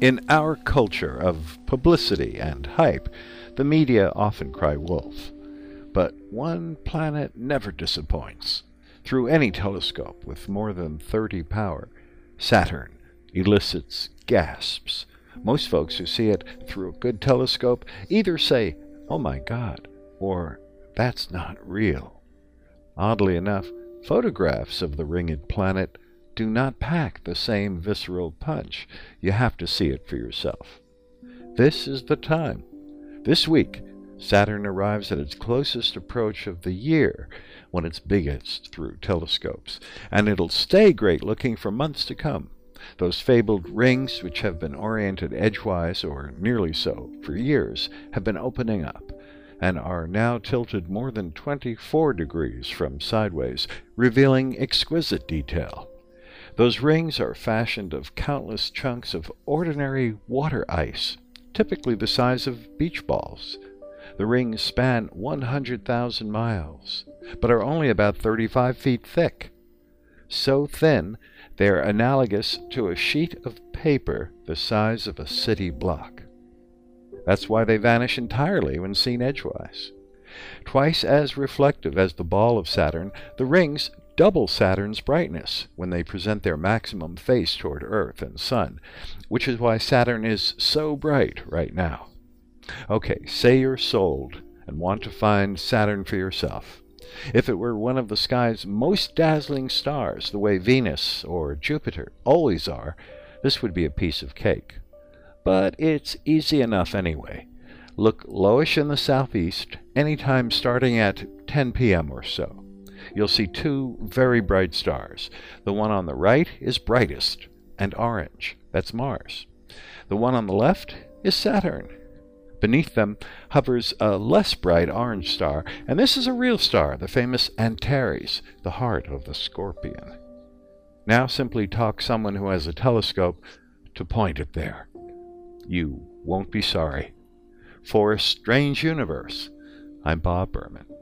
In our culture of publicity and hype, the media often cry wolf. But one planet never disappoints. Through any telescope with more than 30 power, Saturn elicits gasps. Most folks who see it through a good telescope either say, "Oh my God," or "That's not real." Oddly enough, photographs of the ringed planet do not pack the same visceral punch. You have to see it for yourself. This is the time. This week, Saturn arrives at its closest approach of the year, when it's biggest through telescopes, and it'll stay great looking for months to come. Those fabled rings, which have been oriented edgewise, or nearly so, for years, have been opening up, and are now tilted more than 24 degrees from sideways, revealing exquisite detail. Those rings are fashioned of countless chunks of ordinary water ice, typically the size of beach balls. The rings span 100,000 miles, but are only about 35 feet thick. So thin, they are analogous to a sheet of paper the size of a city block. That's why they vanish entirely when seen edgewise. Twice as reflective as the ball of Saturn, the rings double Saturn's brightness when they present their maximum face toward Earth and Sun, which is why Saturn is so bright right now. Okay, say you're sold and want to find Saturn for yourself. If it were one of the sky's most dazzling stars, the way Venus or Jupiter always are, this would be a piece of cake. But it's easy enough anyway. Look lowish in the southeast, anytime starting at 10 p.m. or so. You'll see two very bright stars. The one on the right is brightest and orange. That's Mars. The one on the left is Saturn. Beneath them hovers a less bright orange star, and this is a real star, the famous Antares, the heart of the Scorpion. Now simply talk someone who has a telescope to point it there. You won't be sorry. For a Strange Universe, I'm Bob Berman.